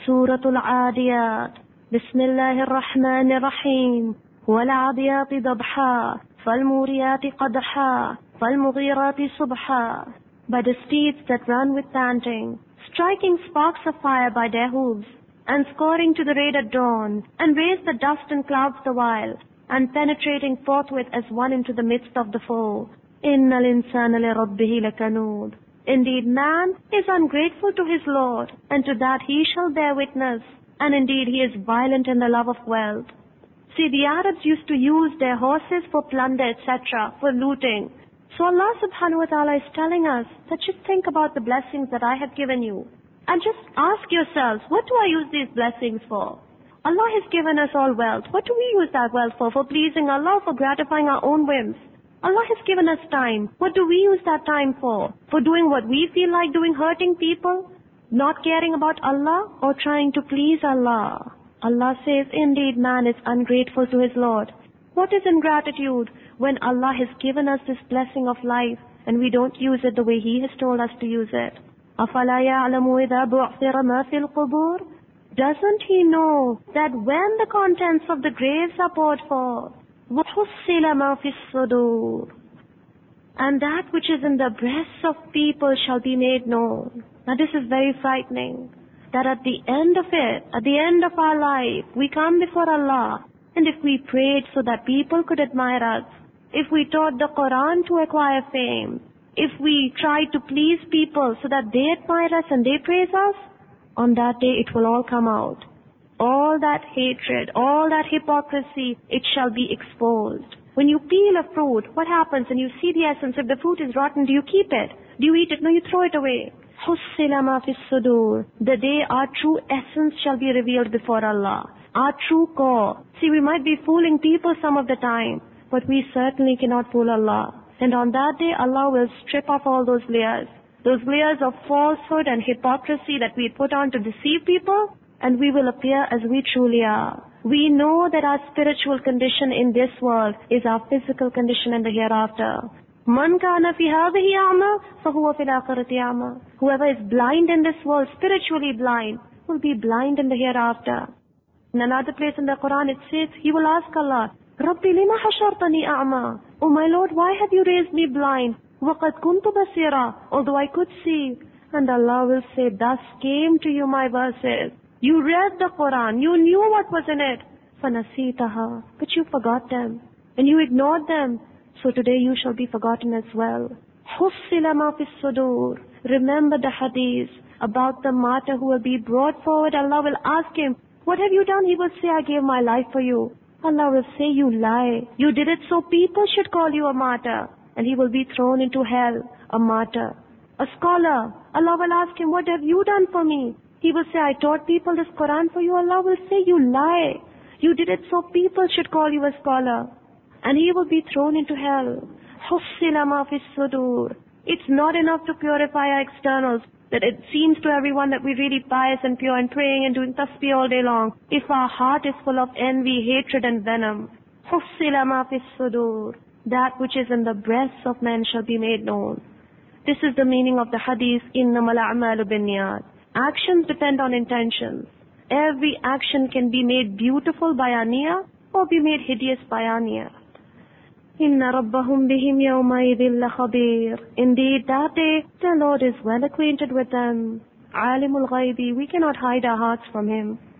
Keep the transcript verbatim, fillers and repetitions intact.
Suratul Adiyat. Bismillahir Rahmanir Rahim. وَالْعَادِيَاتِ ضَبْحًا فَالْمُورِيَاتِ قَدْحًا فَالْمُغِيرَاتِ صُبْحًا. By the steeds that run with panting, striking sparks of fire by their hooves, and scoring to the raid at dawn, and raise the dust and clouds the while, and penetrating forthwith as one into the midst of the foe. إِنَّ الْإِنسَانَ لِرَبِّهِ لَكَنُودٌ. Indeed, man is ungrateful to his Lord, and to that he shall bear witness, and indeed he is violent in the love of wealth. See, the Arabs used to use their horses for plunder, et cetera, for looting. So Allah subhanahu wa ta'ala is telling us that just think about the blessings that I have given you. And just ask yourselves, what do I use these blessings for? Allah has given us all wealth. What do we use that wealth for? For pleasing Allah, for gratifying our own whims. Allah has given us time. What do we use that time for? For doing what we feel like doing, hurting people, not caring about Allah, or trying to please Allah? Allah says, indeed man is ungrateful to his Lord. What is ingratitude? When Allah has given us this blessing of life and we don't use it the way He has told us to use it. أَفَلَا يَعْلَمُ إِذَا بُعْثِرَ مَا فِي الْقُبُورِ. Doesn't He know that when the contents of the graves are poured forth, وَحُصِّلَ مَا فِي الصُّدُورِ, and that which is in the breasts of people shall be made known. Now this is very frightening. That at the end of it, at the end of our life, we come before Allah, and if we prayed so that people could admire us, if we taught the Quran to acquire fame, if we tried to please people so that they admire us and they praise us, on that day it will all come out. All that hatred, all that hypocrisy, it shall be exposed. When you peel a fruit, what happens? And you see the essence. If the fruit is rotten, do you keep it? Do you eat it? No, you throw it away. حُصِّلَ مَا فِي الصُّدُورِ. The day our true essence shall be revealed before Allah. Our true core. See, we might be fooling people some of the time, but we certainly cannot fool Allah. And on that day, Allah will strip off all those layers. Those layers of falsehood and hypocrisy that we put on to deceive people, and we will appear as we truly are. We know that our spiritual condition in this world is our physical condition in the hereafter. Man kana fi hadhihi a'ma fahuwa fil akhirati a'ma. Whoever is blind in this world, spiritually blind, will be blind in the hereafter. In another place in the Quran it says, he will ask Allah, Rabbi lima hashartani a'ma. Oh my Lord, why have you raised me blind? Waqad kuntu basira. Although I could see. And Allah will say, thus came to you my verses. You read the Quran, you knew what was in it. فَنَسِيتَهَا. But you forgot them. And you ignored them. So today you shall be forgotten as well. حُصِّلَ مَا فِي الصُّدُورِ. Remember the hadith about the martyr who will be brought forward. Allah will ask him, what have you done? He will say, I gave my life for you. Allah will say, you lie. You did it so people should call you a martyr. And he will be thrown into hell, a martyr. A scholar, Allah will ask him, what have you done for me? He will say, I taught people this Quran for you. Allah will say, you lie. You did it so people should call you a scholar. And he will be thrown into hell. حُصِّلَ مَا فِي الصُّدُورِ. It's not enough to purify our externals, that it seems to everyone that we're really pious and pure and praying and doing tasbih all day long, if our heart is full of envy, hatred and venom. حُصِّلَ مَا فِي الصُّدُورِ. That which is in the breasts of men shall be made known. This is the meaning of the hadith, إِنَّمَا الْأَعْمَالُ بِالنِّيَّاتِ. Actions depend on intentions. Every action can be made beautiful by our niyyah or be made hideous by our niyyah. إِنَّ رَبَّهُمْ بِهِمْ يَوْمَئِذٍ لَخَبِيرٌ. Indeed, that day, the Lord is well acquainted with them. عَالِمُ الْغَيْبِ. We cannot hide our hearts from Him.